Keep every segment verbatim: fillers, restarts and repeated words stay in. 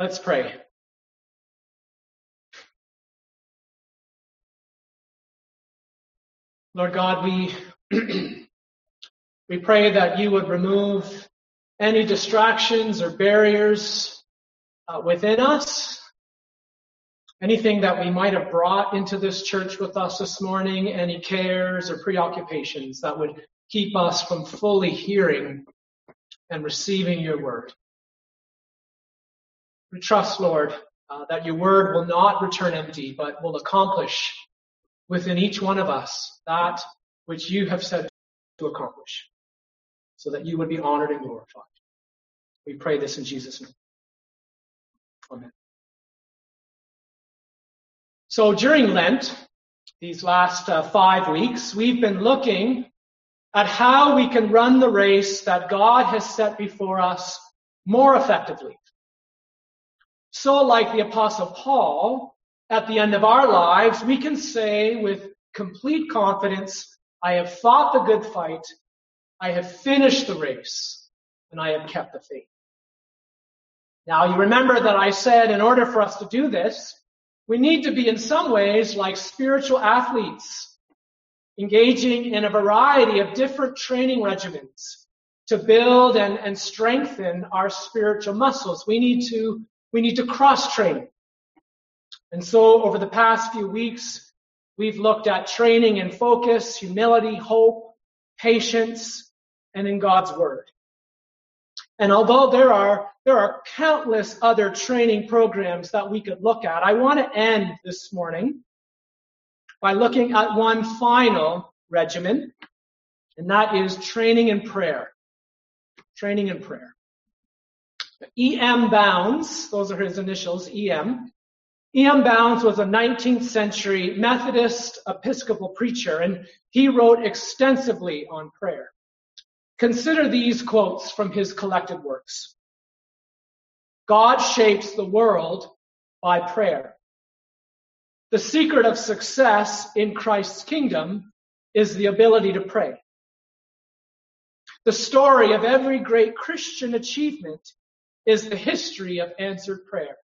Let's pray. Lord God, we we pray that you would remove any distractions or barriers uh, within us, anything that we might have brought into this church with us this morning, any cares or preoccupations that would keep us from fully hearing and receiving your word. We trust, Lord, uh, that your word will not return empty, but will accomplish within each one of us that which you have said to accomplish, so that you would be honored and glorified. We pray this in Jesus' name. Amen. So during Lent, these last uh, five weeks, we've been looking at how we can run the race that God has set before us more effectively. So like the Apostle Paul, at the end of our lives, we can say with complete confidence, I have fought the good fight, I have finished the race, and I have kept the faith. Now, you remember that I said in order for us to do this, we need to be in some ways like spiritual athletes, engaging in a variety of different training regimens to build and, and strengthen our spiritual muscles. We need to, we need to cross-train. And so over the past few weeks, we've looked at training in focus, humility, hope, patience, and in God's word. And although there are, there are countless other training programs that we could look at, I want to end this morning by looking at one final regimen, and that is training in prayer. Training in prayer. E M Bounds, those are his initials, E M. E M Bounds was a nineteenth century Methodist Episcopal preacher, and he wrote extensively on prayer. Consider these quotes from his collected works. God shapes the world by prayer. The secret of success in Christ's kingdom is the ability to pray. The story of every great Christian achievement is the history of answered prayer.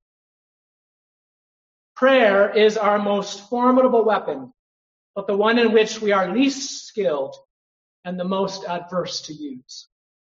Prayer is our most formidable weapon, but the one in which we are least skilled and the most adverse to use.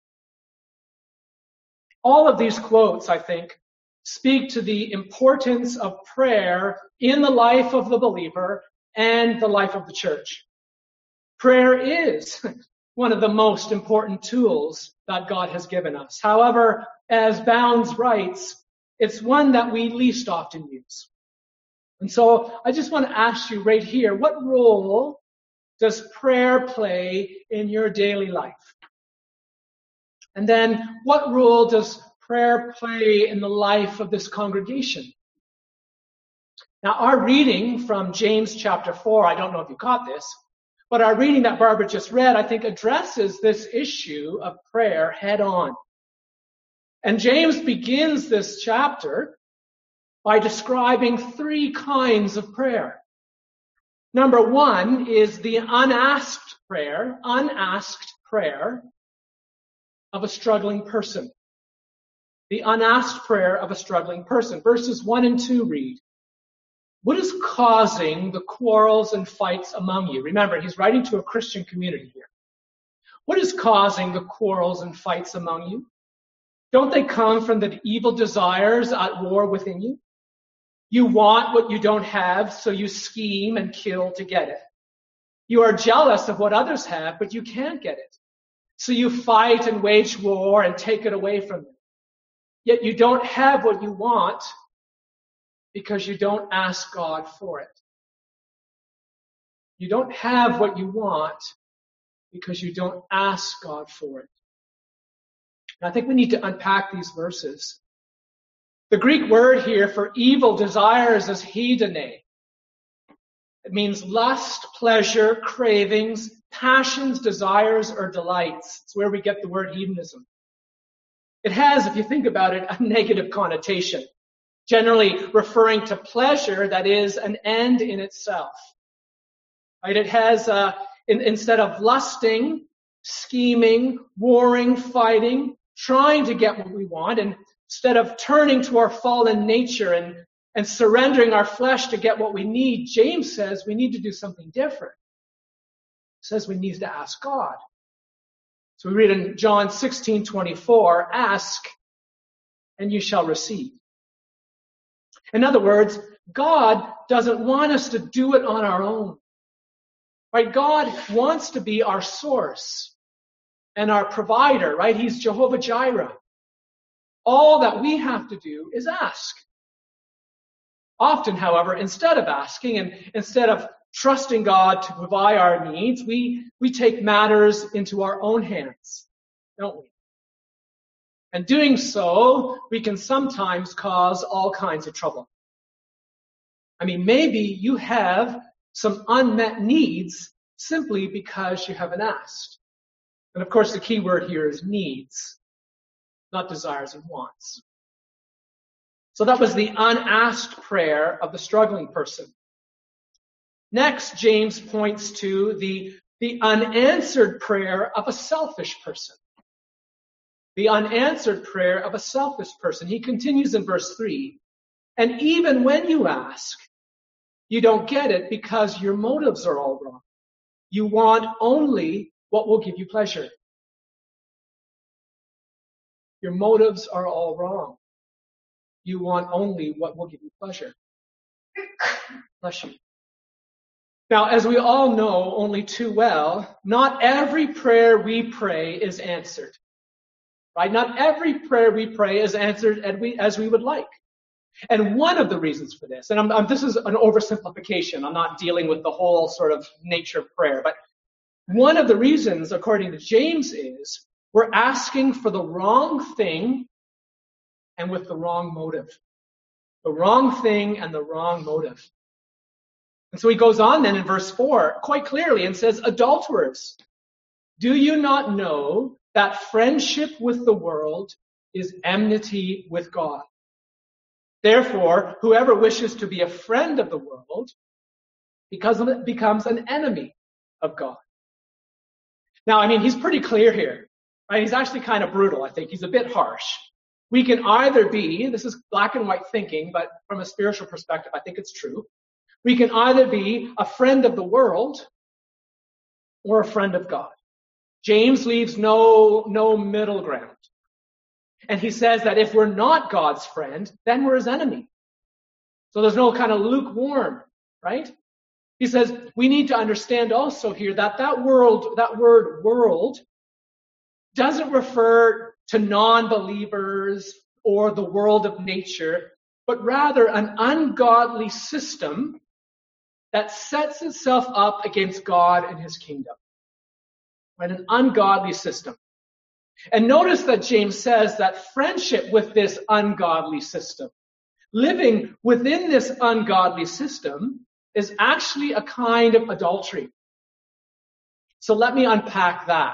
All of these quotes, I think, speak to the importance of prayer in the life of the believer and the life of the church. Prayer is one of the most important tools that God has given us. However, as Bounds writes, it's one that we least often use. And so I just want to ask you right here, what role does prayer play in your daily life? And then what role does prayer play in the life of this congregation? Now, our reading from James chapter four, I don't know if you caught this, but our reading that Barbara just read, I think, addresses this issue of prayer head on. And James begins this chapter by describing three kinds of prayer. Number one is the unasked prayer, unasked prayer of a struggling person. The unasked prayer of a struggling person. Verses one and two read, what is causing the quarrels and fights among you? Remember, he's writing to a Christian community here. What is causing the quarrels and fights among you? Don't they come from the evil desires at war within you? You want what you don't have, so you scheme and kill to get it. You are jealous of what others have, but you can't get it. So you fight and wage war and take it away from them. Yet you don't have what you want because you don't ask God for it. You don't have what you want because you don't ask God for it. And I think we need to unpack these verses. The Greek word here for evil desires is hedone. It means lust, pleasure, cravings, passions, desires, or delights. It's where we get the word hedonism. It has, if you think about it, a negative connotation, generally referring to pleasure that is an end in itself. Right? It has, uh, in, instead of lusting, scheming, warring, fighting, trying to get what we want, and instead of turning to our fallen nature and, and surrendering our flesh to get what we need, James says we need to do something different. He says we need to ask God. So we read in John sixteen twenty-four, ask and you shall receive. In other words, God doesn't want us to do it on our own. Right? God wants to be our source and our provider, right? He's Jehovah Jireh. All that we have to do is ask. Often, however, instead of asking and instead of trusting God to provide our needs, we, we take matters into our own hands, don't we? And doing so, we can sometimes cause all kinds of trouble. I mean, maybe you have some unmet needs simply because you haven't asked. And of course, the key word here is needs, not desires and wants. So that was the unasked prayer of the struggling person. Next, James points to the, the unanswered prayer of a selfish person. The unanswered prayer of a selfish person. He continues in verse three. And even when you ask, you don't get it because your motives are all wrong. You want only what will give you pleasure. Your motives are all wrong. You want only what will give you pleasure. Bless you. Now, as we all know only too well, not every prayer we pray is answered. Right? Not every prayer we pray is answered as we, as we would like. And one of the reasons for this, and I'm, I'm, this is an oversimplification, I'm not dealing with the whole sort of nature of prayer, but one of the reasons, according to James, is we're asking for the wrong thing and with the wrong motive. The wrong thing and the wrong motive. And so he goes on then in verse four quite clearly and says, adulterers, do you not know that friendship with the world is enmity with God? Therefore, whoever wishes to be a friend of the world because of it becomes an enemy of God. Now, I mean, he's pretty clear here, right? He's actually kind of brutal, I think. He's a bit harsh. We can either be, this is black and white thinking, but from a spiritual perspective, I think it's true. We can either be a friend of the world or a friend of God. James leaves no, no middle ground. And he says that if we're not God's friend, then we're his enemy. So there's no kind of lukewarm, right? He says we need to understand also here that that world, that word world, doesn't refer to non-believers or the world of nature, but rather an ungodly system that sets itself up against God and his kingdom. Right? An ungodly system. And notice that James says that friendship with this ungodly system, living within this ungodly system, is actually a kind of adultery. So let me unpack that.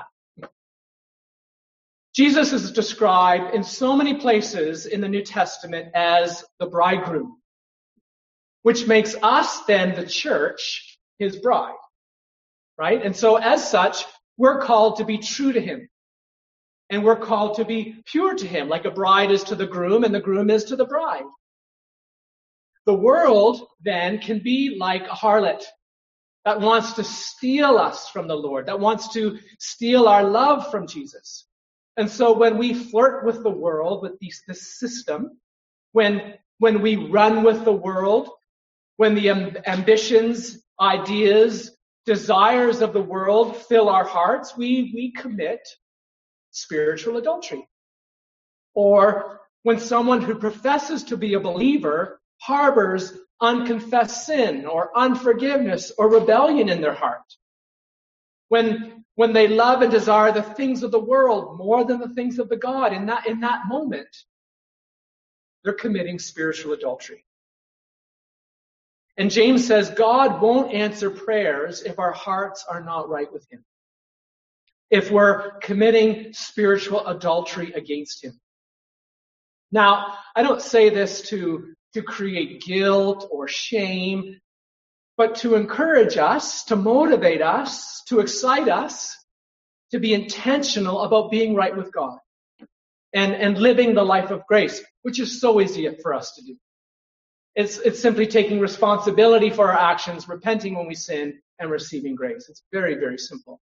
Jesus is described in so many places in the New Testament as the bridegroom, which makes us then, the church, his bride. Right? And so as such, we're called to be true to him. And we're called to be pure to him, like a bride is to the groom and the groom is to the bride. The world, then, can be like a harlot that wants to steal us from the Lord, that wants to steal our love from Jesus. And so when we flirt with the world, with these, this system, when, when we run with the world, when the amb- ambitions, ideas, desires of the world fill our hearts, we, we commit spiritual adultery. Or when someone who professes to be a believer harbors unconfessed sin or unforgiveness or rebellion in their heart. When, when they love and desire the things of the world more than the things of the God, in that, in that moment, they're committing spiritual adultery. And James says God won't answer prayers if our hearts are not right with him. If we're committing spiritual adultery against him. Now, I don't say this to, to create guilt or shame, but to encourage us, to motivate us, to excite us, to be intentional about being right with God. and, and living the life of grace, which is so easy for us to do. It's, it's simply taking responsibility for our actions, repenting when we sin, and receiving grace. It's very, very simple.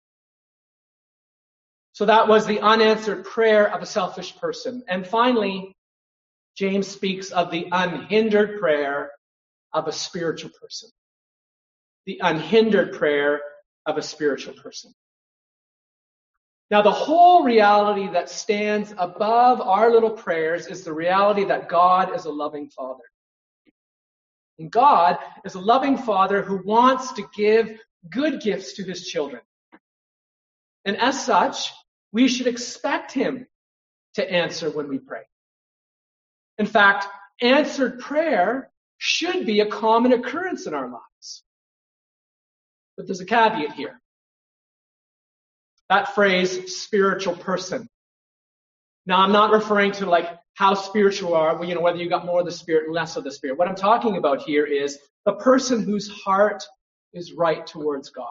So that was the unanswered prayer of a selfish person. And finally, James speaks of the unhindered prayer of a spiritual person. The unhindered prayer of a spiritual person. Now, the whole reality that stands above our little prayers is the reality that God is a loving Father. And God is a loving Father who wants to give good gifts to his children. And as such, we should expect him to answer when we pray. In fact, answered prayer should be a common occurrence in our lives. But there's a caveat here. That phrase, spiritual person. Now, I'm not referring to like how spiritual you are, you know, whether you got more of the Spirit and less of the Spirit. What I'm talking about here is the person whose heart is right towards God.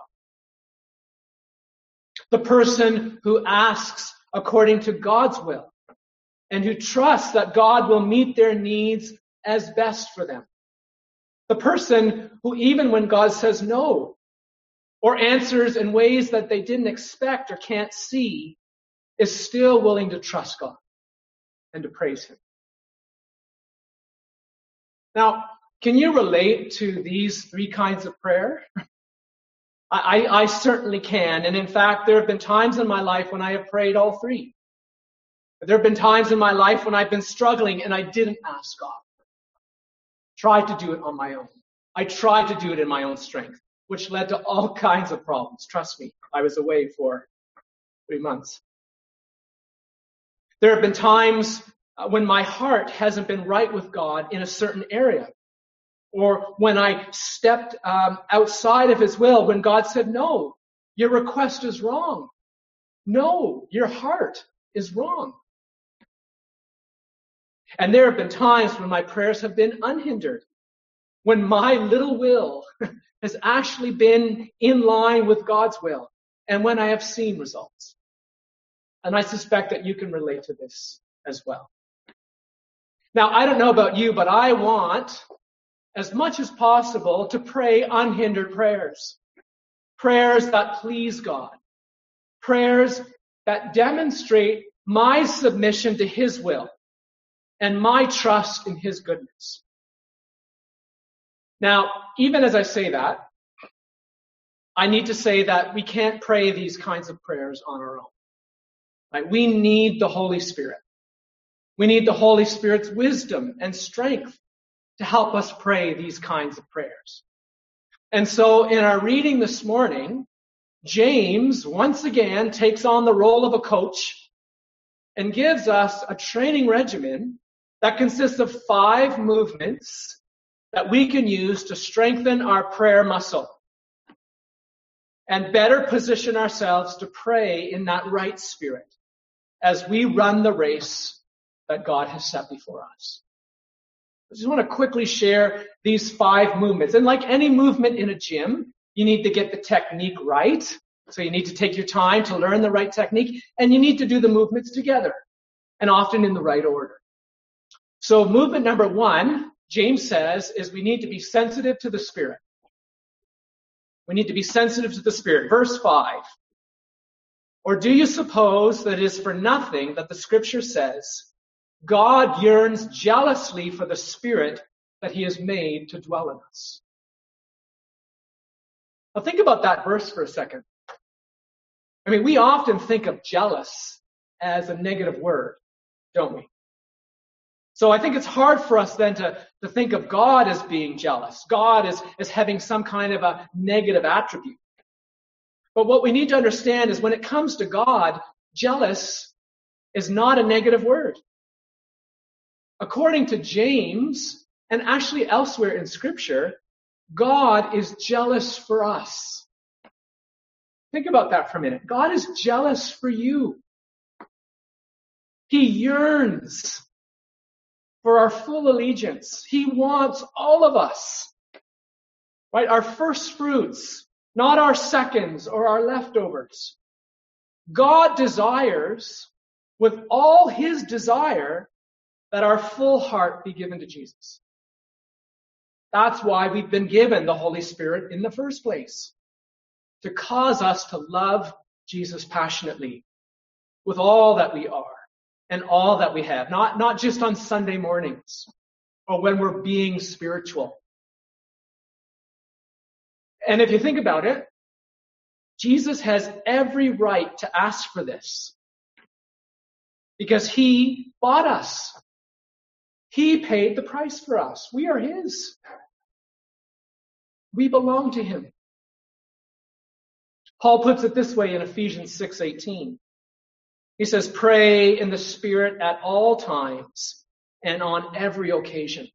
The person who asks according to God's will and who trusts that God will meet their needs as best for them. The person who, even when God says no or answers in ways that they didn't expect or can't see, is still willing to trust God and to praise him. Now, can you relate to these three kinds of prayer? I, I certainly can. And in fact, there have been times in my life when I have prayed all three. There have been times in my life when I've been struggling and I didn't ask God. Tried to do it on my own. I tried to do it in my own strength, which led to all kinds of problems. Trust me, I was away for three months. There have been times when my heart hasn't been right with God in a certain area. Or when I stepped um, outside of his will, when God said, no, your request is wrong. No, your heart is wrong. And there have been times when my prayers have been unhindered, when my little will has actually been in line with God's will, and when I have seen results. And I suspect that you can relate to this as well. Now, I don't know about you, but I want, as much as possible, to pray unhindered prayers. Prayers that please God. Prayers that demonstrate my submission to his will and my trust in his goodness. Now, even as I say that, I need to say that we can't pray these kinds of prayers on our own. Right? We need the Holy Spirit. We need the Holy Spirit's wisdom and strength to help us pray these kinds of prayers. And so in our reading this morning, James once again takes on the role of a coach and gives us a training regimen that consists of five movements that we can use to strengthen our prayer muscle and better position ourselves to pray in that right spirit as we run the race that God has set before us. I just want to quickly share these five movements. And like any movement in a gym, you need to get the technique right. So you need to take your time to learn the right technique, and you need to do the movements together, and often in the right order. So movement number one, James says, is we need to be sensitive to the Spirit. We need to be sensitive to the Spirit. Verse five. Or do you suppose that it is for nothing that the Scripture says, God yearns jealously for the Spirit that he has made to dwell in us? Now think about that verse for a second. I mean, we often think of jealous as a negative word, don't we? So I think it's hard for us then to, to think of God as being jealous. God as, as having some kind of a negative attribute. But what we need to understand is when it comes to God, jealous is not a negative word. According to James, and actually elsewhere in Scripture, God is jealous for us. Think about that for a minute. God is jealous for you. He yearns for our full allegiance. He wants all of us, right? Our first fruits, not our seconds or our leftovers. God desires, with all his desire that our full heart be given to Jesus. That's why we've been given the Holy Spirit in the first place, to cause us to love Jesus passionately with all that we are and all that we have, not, not just on Sunday mornings or when we're being spiritual. And if you think about it, Jesus has every right to ask for this because he bought us. He paid the price for us. We are his. We belong to him. Paul puts it this way in Ephesians six eighteen. He says, pray in the Spirit at all times and on every occasion.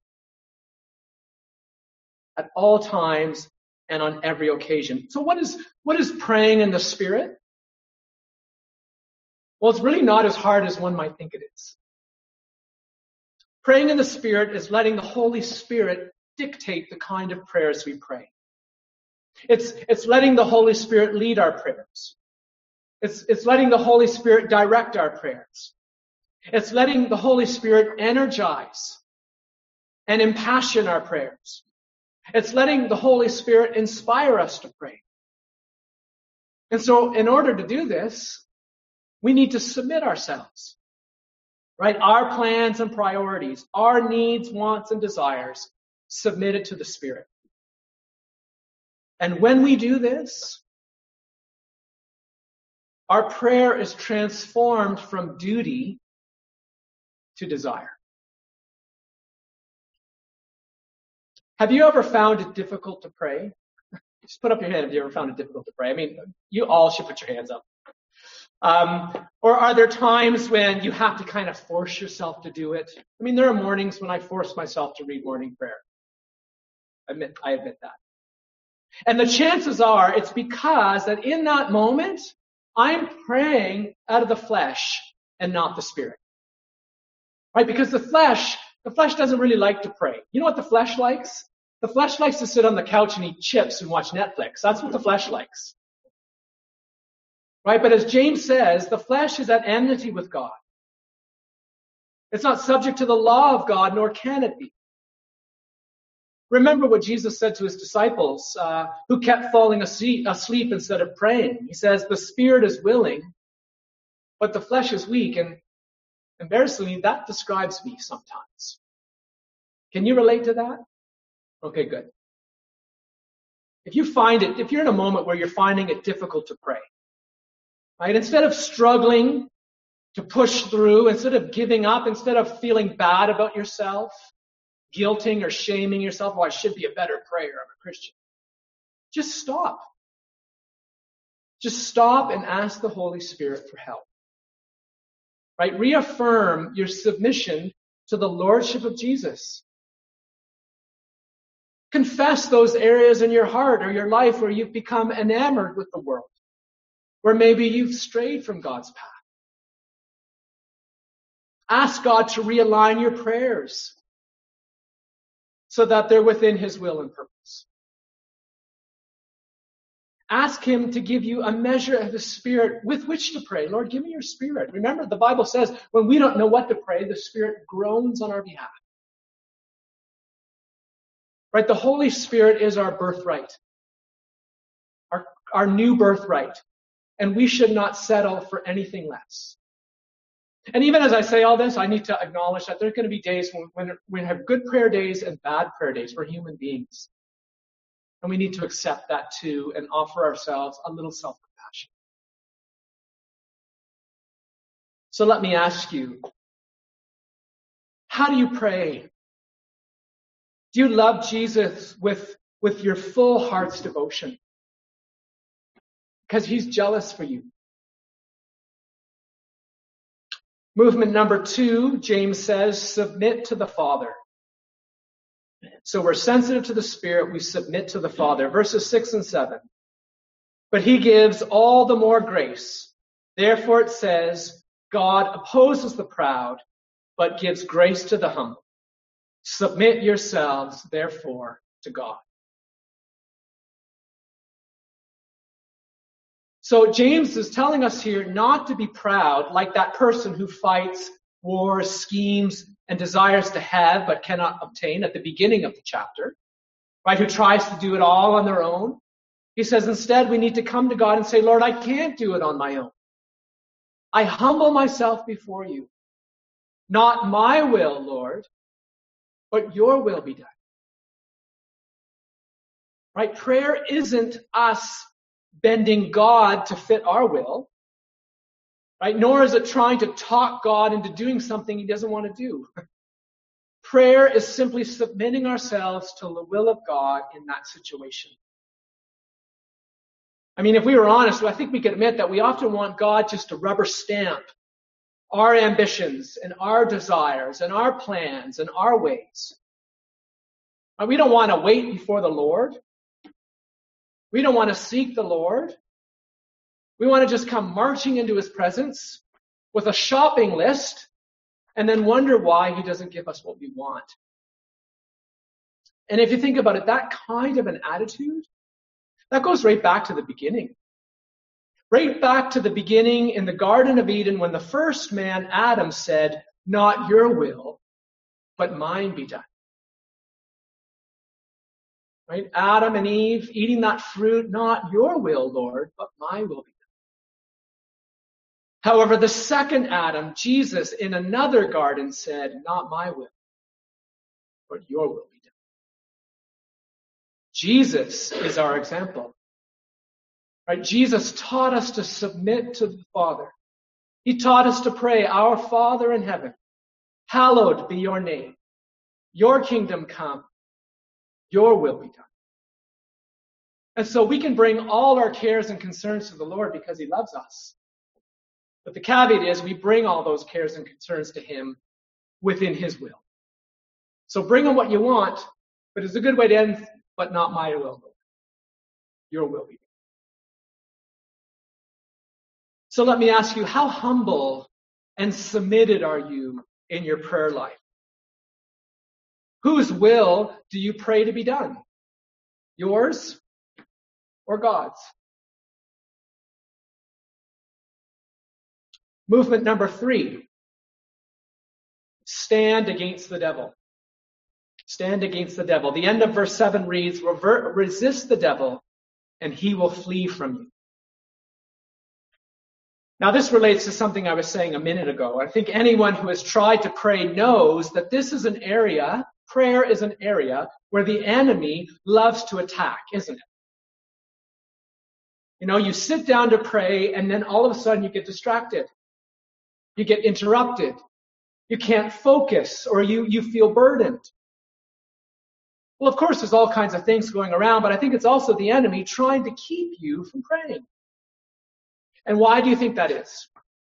At all times and on every occasion. So what is, what is praying in the Spirit? Well, it's really not as hard as one might think it is. Praying in the Spirit is letting the Holy Spirit dictate the kind of prayers we pray. It's, it's letting the Holy Spirit lead our prayers. It's, it's letting the Holy Spirit direct our prayers. It's letting the Holy Spirit energize and impassion our prayers. It's letting the Holy Spirit inspire us to pray. And so in order to do this, we need to submit ourselves, right? Our plans and priorities, our needs, wants, and desires submitted to the Spirit. And when we do this, our prayer is transformed from duty to desire. Have you ever found it difficult to pray? Just put up your hand if you ever found it difficult to pray. I mean, you all should put your hands up. Um, or are there times when you have to kind of force yourself to do it? I mean, there are mornings when I force myself to read morning prayer. I admit, I admit that. And the chances are it's because that in that moment, I'm praying out of the flesh and not the Spirit. Right? Because the flesh, the flesh doesn't really like to pray. You know what the flesh likes? The flesh likes to sit on the couch and eat chips and watch Netflix. That's what the flesh likes. Right? But as James says, the flesh is at enmity with God. It's not subject to the law of God, nor can it be. Remember what Jesus said to his disciples, uh, who kept falling asleep, asleep instead of praying. He says, the spirit is willing, but the flesh is weak. And embarrassingly, that describes me sometimes. Can you relate to that? Okay, good. If you find it, if you're in a moment where you're finding it difficult to pray, right? Instead of struggling to push through, instead of giving up, instead of feeling bad about yourself, guilting or shaming yourself, oh, I should be a better prayer, I'm a Christian. Just stop. Just stop and ask the Holy Spirit for help. Right? Reaffirm your submission to the Lordship of Jesus. Confess those areas in your heart or your life where you've become enamored with the world, where maybe you've strayed from God's path. Ask God to realign your prayers so that they're within his will and purpose. Ask him to give you a measure of the Spirit with which to pray. Lord, give me your Spirit. Remember, the Bible says when we don't know what to pray, the Spirit groans on our behalf. Right? The Holy Spirit is our birthright, our, our new birthright, and we should not settle for anything less. And even as I say all this, I need to acknowledge that there are going to be days when, when we have good prayer days and bad prayer days. We're human beings. And we need to accept that too and offer ourselves a little self-compassion. So let me ask you, how do you pray? Do you love Jesus with, with your full heart's devotion? Because he's jealous for you. Movement number two, James says, submit to the Father. So we're sensitive to the Spirit, we submit to the Father. Verses six and seven. But he gives all the more grace. Therefore it says, God opposes the proud, but gives grace to the humble. Submit yourselves, therefore, to God. So James is telling us here not to be proud like that person who fights wars, schemes, and desires to have but cannot obtain at the beginning of the chapter, right? Who tries to do it all on their own. He says instead we need to come to God and say, Lord, I can't do it on my own. I humble myself before you. Not my will, Lord, but your will be done. Right? Prayer isn't us bending God to fit our will, right? Nor is it trying to talk God into doing something he doesn't want to do. Prayer is simply submitting ourselves to the will of God in that situation. I mean, if we were honest, I think we could admit that we often want God just to rubber stamp our ambitions and our desires and our plans and our ways. We don't want to wait before the Lord. We don't want to seek the Lord. We want to just come marching into his presence with a shopping list and then wonder why he doesn't give us what we want. And if you think about it, that kind of an attitude, that goes right back to the beginning. Right back to the beginning in the Garden of Eden when the first man, Adam, said, not your will, but mine be done. Right? Adam and Eve eating that fruit, not your will, Lord, but my will be done. However, the second Adam, Jesus, in another garden said, not my will, but your will be done. Jesus is our example. Right? Jesus taught us to submit to the Father. He taught us to pray, our Father in heaven, hallowed be your name. Your kingdom come. Your will be done. And so we can bring all our cares and concerns to the Lord because he loves us. But the caveat is we bring all those cares and concerns to him within his will. So bring him what you want, but it's a good way to end, but not my will, Lord. Your will be done. So let me ask you, how humble and submitted are you in your prayer life? Whose will do you pray to be done? Yours or God's? Movement number three. Stand against the devil. Stand against the devil. The end of verse seven reads, Revert, resist the devil and he will flee from you. Now this relates to something I was saying a minute ago. I think anyone who has tried to pray knows that this is an area, prayer is an area where the enemy loves to attack, isn't it? You know, you sit down to pray and then all of a sudden you get distracted. You get interrupted. You can't focus or you, you feel burdened. Well, of course, there's all kinds of things going around, but I think it's also the enemy trying to keep you from praying. And why do you think that is?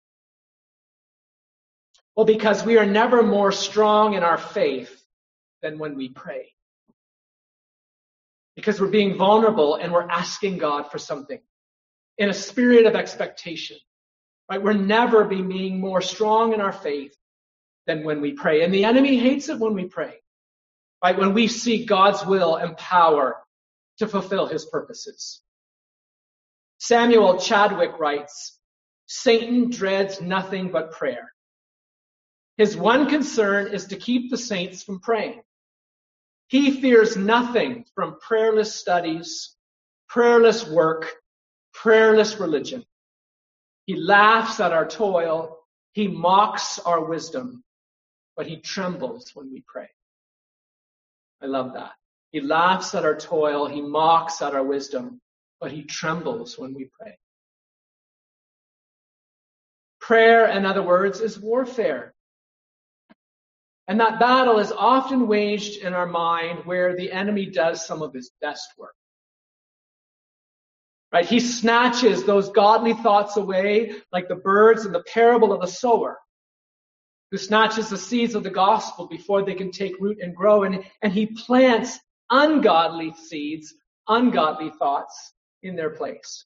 Well, because we are never more strong in our faith than when we pray. Because we're being vulnerable and we're asking God for something in a spirit of expectation. Right? We're never being more strong in our faith than when we pray. And the enemy hates it when we pray. Right? When we seek God's will and power to fulfill his purposes. Samuel Chadwick writes, Satan dreads nothing but prayer. His one concern is to keep the saints from praying. He fears nothing from prayerless studies, prayerless work, prayerless religion. He laughs at our toil. He mocks our wisdom, but he trembles when we pray. I love that. He laughs at our toil. He mocks at our wisdom, but he trembles when we pray. Prayer, in other words, is warfare. And that battle is often waged in our mind where the enemy does some of his best work. Right? He snatches those godly thoughts away like the birds in the parable of the sower, who snatches the seeds of the gospel before they can take root and grow. And, and he plants ungodly seeds, ungodly thoughts in their place.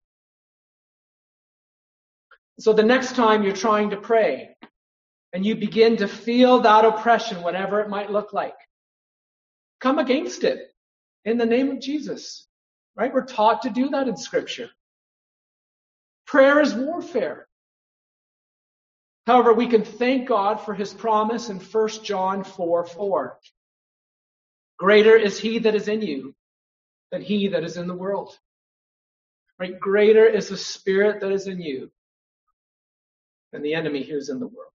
So the next time you're trying to pray and you begin to feel that oppression, whatever it might look like, come against it in the name of Jesus. Right? We're taught to do that in Scripture. Prayer is warfare. However, we can thank God for his promise in First John four four. Greater is he that is in you than he that is in the world. Right? Greater is the Spirit that is in you than the enemy who is in the world.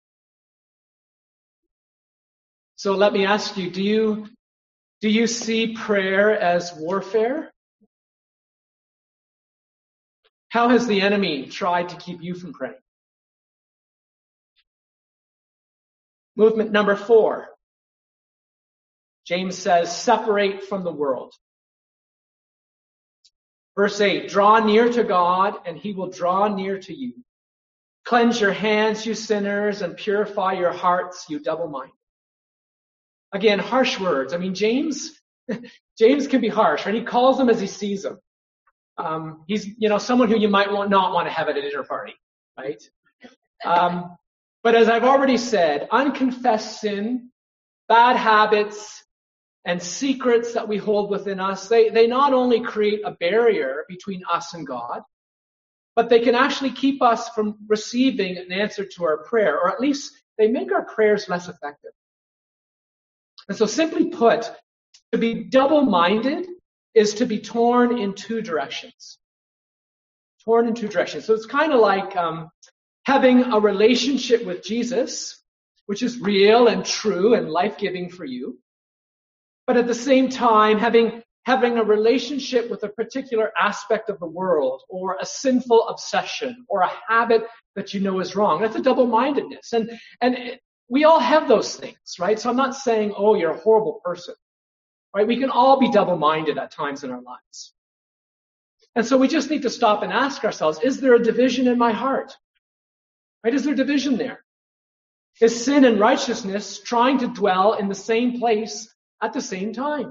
So let me ask you, do you, do you see prayer as warfare? How has the enemy tried to keep you from praying? Movement number four. James says, separate from the world. Verse eight, draw near to God and he will draw near to you. Cleanse your hands, you sinners, and purify your hearts, you double-minded. Again, harsh words. I mean, James, James can be harsh, right? He calls them as he sees them. Um, he's, you know, someone who you might want, not want to have at a dinner party, right? Um, but as I've already said, unconfessed sin, bad habits, and secrets that we hold within us, they, they not only create a barrier between us and God, but they can actually keep us from receiving an answer to our prayer, or at least they make our prayers less effective. And so simply put, to be double-minded is to be torn in two directions. Torn in two directions. So it's kind of like um, having a relationship with Jesus, which is real and true and life-giving for you, but at the same time having having a relationship with a particular aspect of the world or a sinful obsession or a habit that you know is wrong. That's a double-mindedness. And, and it, we all have those things, right? So I'm not saying, oh, you're a horrible person, right? We can all be double-minded at times in our lives. And so we just need to stop and ask ourselves, is there a division in my heart? Right? Is there division there? Is sin and righteousness trying to dwell in the same place at the same time?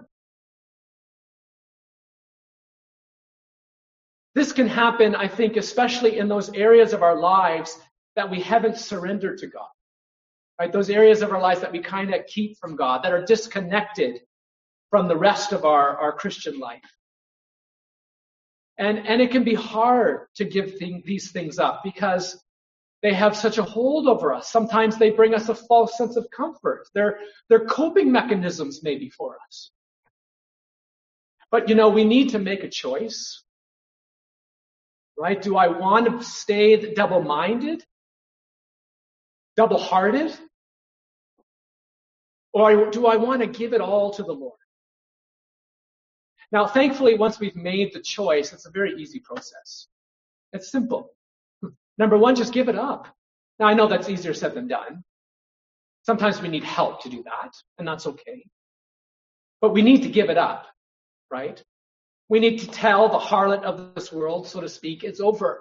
This can happen, I think, especially in those areas of our lives that we haven't surrendered to God. Right? Those areas of our lives that we kind of keep from God, that are disconnected from the rest of our, our Christian life. And, and it can be hard to give thing, these things up because they have such a hold over us. Sometimes they bring us a false sense of comfort. They're, they're coping mechanisms maybe for us. But, you know, we need to make a choice. Right? Do I want to stay double-minded? Double-hearted? Or do I want to give it all to the Lord? Now, thankfully, once we've made the choice, it's a very easy process. It's simple. Number one, just give it up. Now, I know that's easier said than done. Sometimes we need help to do that, and that's okay. But we need to give it up, right? We need to tell the harlot of this world, so to speak, it's over.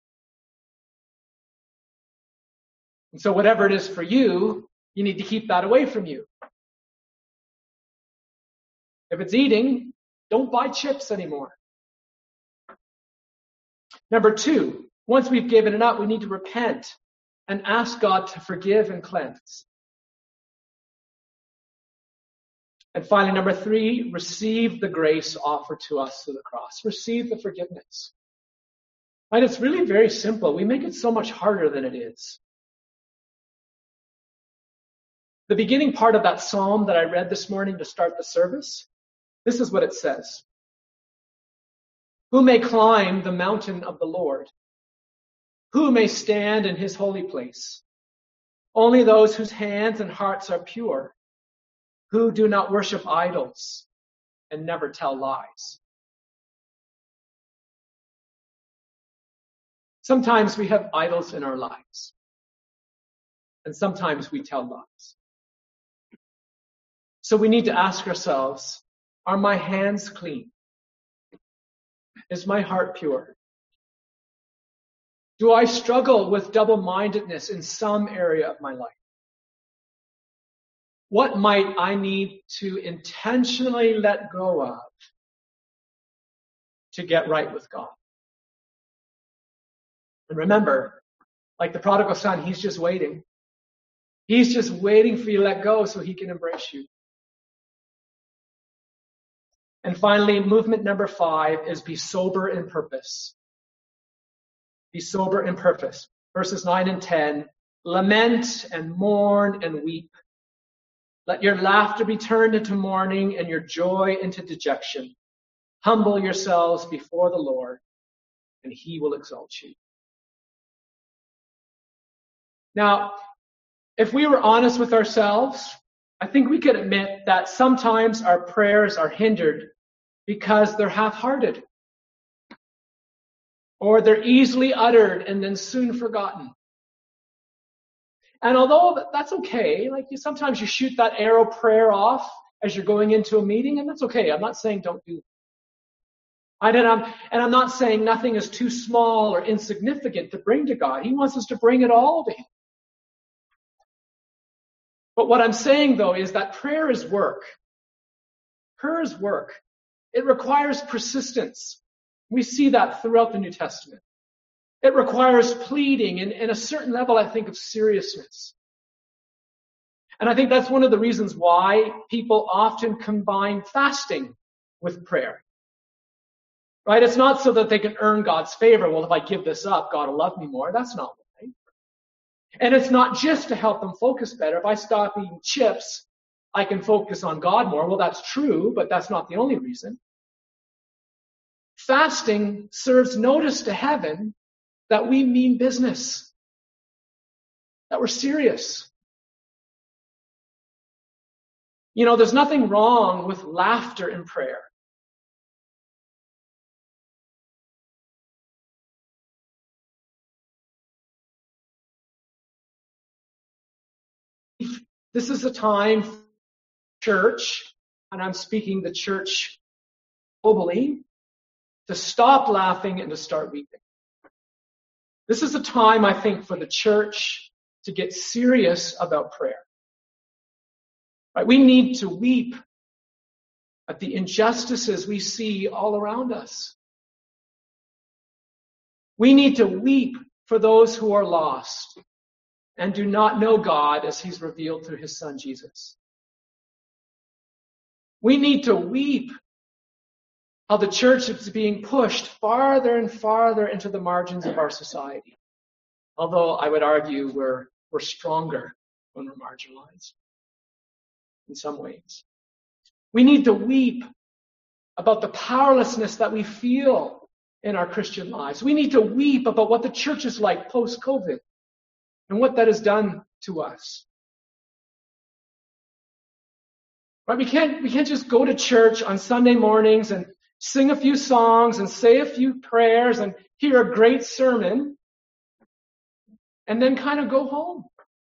And so whatever it is for you, you need to keep that away from you. If it's eating, don't buy chips anymore. Number two, once we've given it up, we need to repent and ask God to forgive and cleanse. And finally, number three, receive the grace offered to us through the cross. Receive the forgiveness. And it's really very simple. We make it so much harder than it is. The beginning part of that psalm that I read this morning to start the service, this is what it says. Who may climb the mountain of the Lord? Who may stand in his holy place? Only those whose hands and hearts are pure, who do not worship idols and never tell lies. Sometimes we have idols in our lives, and sometimes we tell lies. So we need to ask ourselves, are my hands clean? Is my heart pure? Do I struggle with double-mindedness in some area of my life? What might I need to intentionally let go of to get right with God? And remember, like the prodigal son, he's just waiting. He's just waiting for you to let go so he can embrace you. And finally, movement number five is be sober in purpose. Be sober in purpose. Verses nine and ten. Lament and mourn and weep. Let your laughter be turned into mourning and your joy into dejection. Humble yourselves before the Lord, and he will exalt you. Now, if we were honest with ourselves, I think we could admit that sometimes our prayers are hindered because they're half-hearted, or they're easily uttered and then soon forgotten. And although that's okay, like you, sometimes you shoot that arrow prayer off as you're going into a meeting, and that's okay. I'm not saying don't do that. And I'm, and I'm not saying nothing is too small or insignificant to bring to God. He wants us to bring it all to him. But what I'm saying, though, is that prayer is work. Prayer is work. It requires persistence. We see that throughout the New Testament. It requires pleading and, and a certain level, I think, of seriousness. And I think that's one of the reasons why people often combine fasting with prayer. Right? It's not so that they can earn God's favor. Well, if I give this up, God will love me more. That's not right. And it's not just to help them focus better. If I stop eating chips, I can focus on God more. Well, that's true, but that's not the only reason. Fasting serves notice to heaven that we mean business, that we're serious. You know, there's nothing wrong with laughter in prayer. This is a time for church, and I'm speaking the church globally, to stop laughing and to start weeping. This is a time, I think, for the church to get serious about prayer. Right? We need to weep at the injustices we see all around us. We need to weep for those who are lost and do not know God as he's revealed through his son Jesus. We need to weep how the church is being pushed farther and farther into the margins of our society. Although I would argue we're, we're stronger when we're marginalized in some ways. We need to weep about the powerlessness that we feel in our Christian lives. We need to weep about what the church is like post-COVID and what that has done to us. Right? We can't, we can't just go to church on Sunday mornings and sing a few songs and say a few prayers and hear a great sermon and then kind of go home.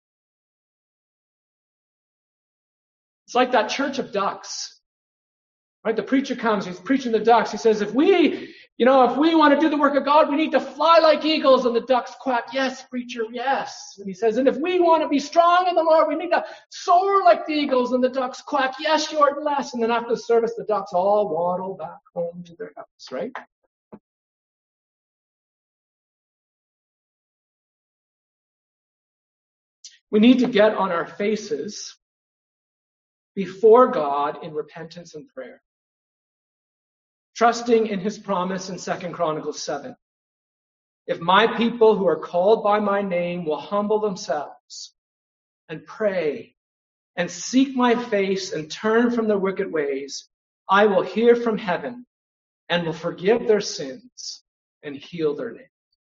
It's like that church of ducks. Right? The preacher comes, he's preaching the ducks. He says, if we, you know, if we want to do the work of God, we need to fly like eagles. And the ducks quack, yes, preacher, yes. And he says, and if we want to be strong in the Lord, we need to soar like the eagles. And the ducks quack, yes, Lord, bless. And then after the service, the ducks all waddle back home to their house, right? We need to get on our faces before God in repentance and prayer, trusting in his promise in Second Chronicles seven. If my people who are called by my name will humble themselves and pray and seek my face and turn from their wicked ways, I will hear from heaven and will forgive their sins and heal their land.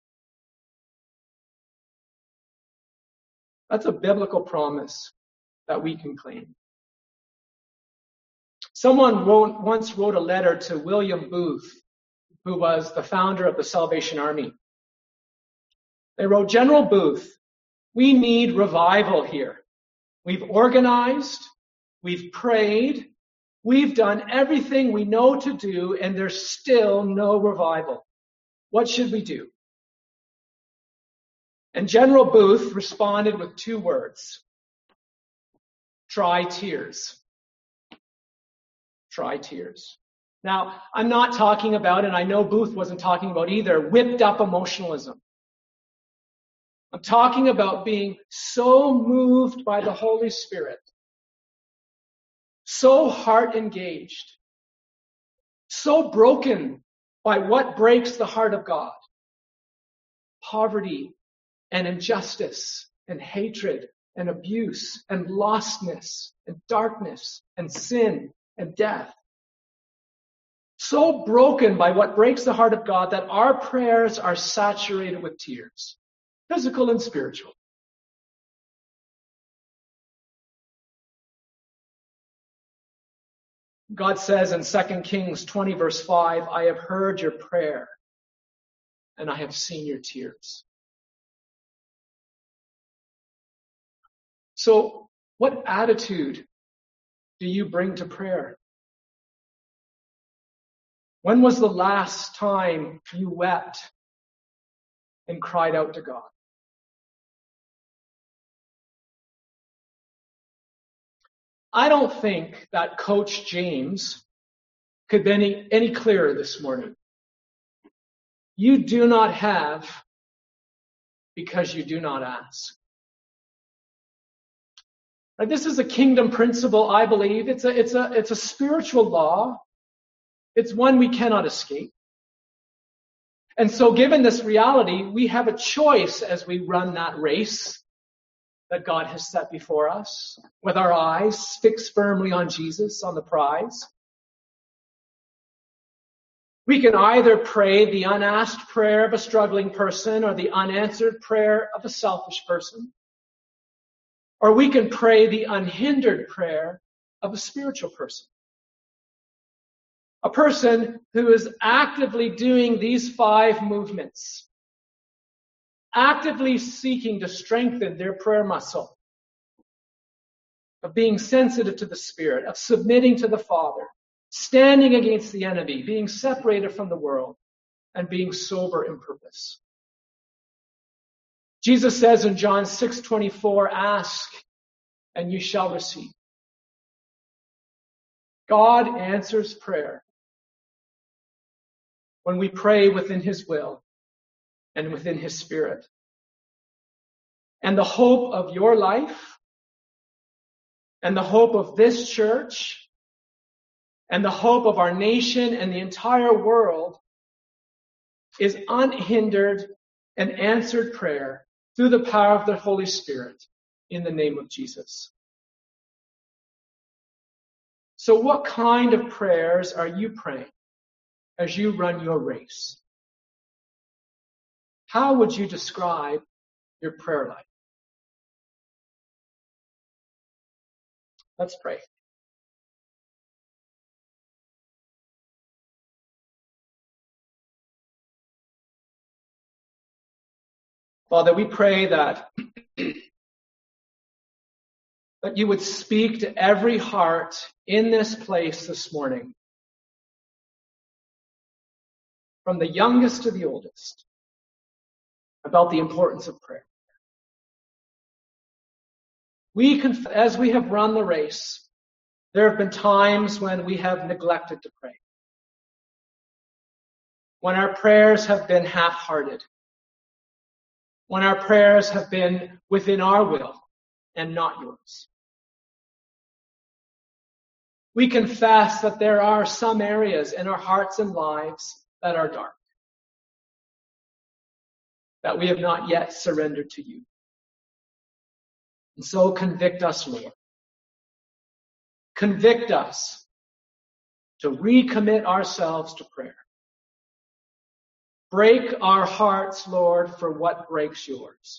That's a biblical promise that we can claim. Someone wrote, once wrote a letter to William Booth, who was the founder of the Salvation Army. They wrote, General Booth, we need revival here. We've organized, we've prayed, we've done everything we know to do, and there's still no revival. What should we do? And General Booth responded with two words. Try tears. Try tears. Now, I'm not talking about, and I know Booth wasn't talking about either, whipped up emotionalism. I'm talking about being so moved by the Holy Spirit, so heart engaged, so broken by what breaks the heart of God, poverty and injustice and hatred and abuse and lostness and darkness and sin and death. So broken by what breaks the heart of God that our prayers are saturated with tears, physical and spiritual. God says in Second Kings twenty verse five, I have heard your prayer and I have seen your tears. So what attitude do you bring to prayer? When was the last time you wept and cried out to God? I don't think that Coach James could be any, any clearer this morning. You do not have because you do not ask. Now, this is a kingdom principle, I believe. It's a, it's a, it's a spiritual law. It's one we cannot escape. And so given this reality, we have a choice as we run that race that God has set before us, with our eyes fixed firmly on Jesus, on the prize. We can either pray the unasked prayer of a struggling person or the unanswered prayer of a selfish person. Or we can pray the unhindered prayer of a spiritual person. A person who is actively doing these five movements, actively seeking to strengthen their prayer muscle, of being sensitive to the Spirit, of submitting to the Father, standing against the enemy, being separated from the world, and being sober in purpose. Jesus says in John six twenty-four, ask and you shall receive. God answers prayer when we pray within His will and within His Spirit. And the hope of your life and the hope of this church and the hope of our nation and the entire world is unhindered and answered prayer through the power of the Holy Spirit in the name of Jesus. So what kind of prayers are you praying as you run your race? How would you describe your prayer life? Let's pray. Father, we pray that, that you would speak to every heart in this place this morning, from the youngest to the oldest, about the importance of prayer. We, conf- as we have run the race, there have been times when we have neglected to pray, when our prayers have been half-hearted, when our prayers have been within our will and not yours. We confess that there are some areas in our hearts and lives that are dark, that we have not yet surrendered to you. And so convict us, Lord. Convict us to recommit ourselves to prayer. Break our hearts, Lord, for what breaks yours.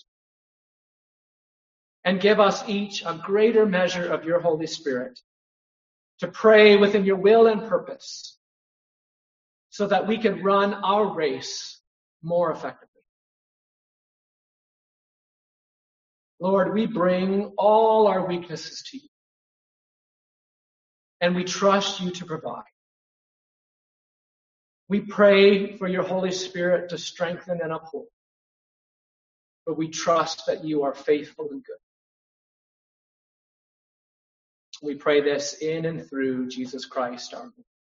And give us each a greater measure of your Holy Spirit to pray within your will and purpose so that we can run our race more effectively. Lord, we bring all our weaknesses to you, and we trust you to provide. We pray for your Holy Spirit to strengthen and uphold, but we trust that you are faithful and good. We pray this in and through Jesus Christ our Lord.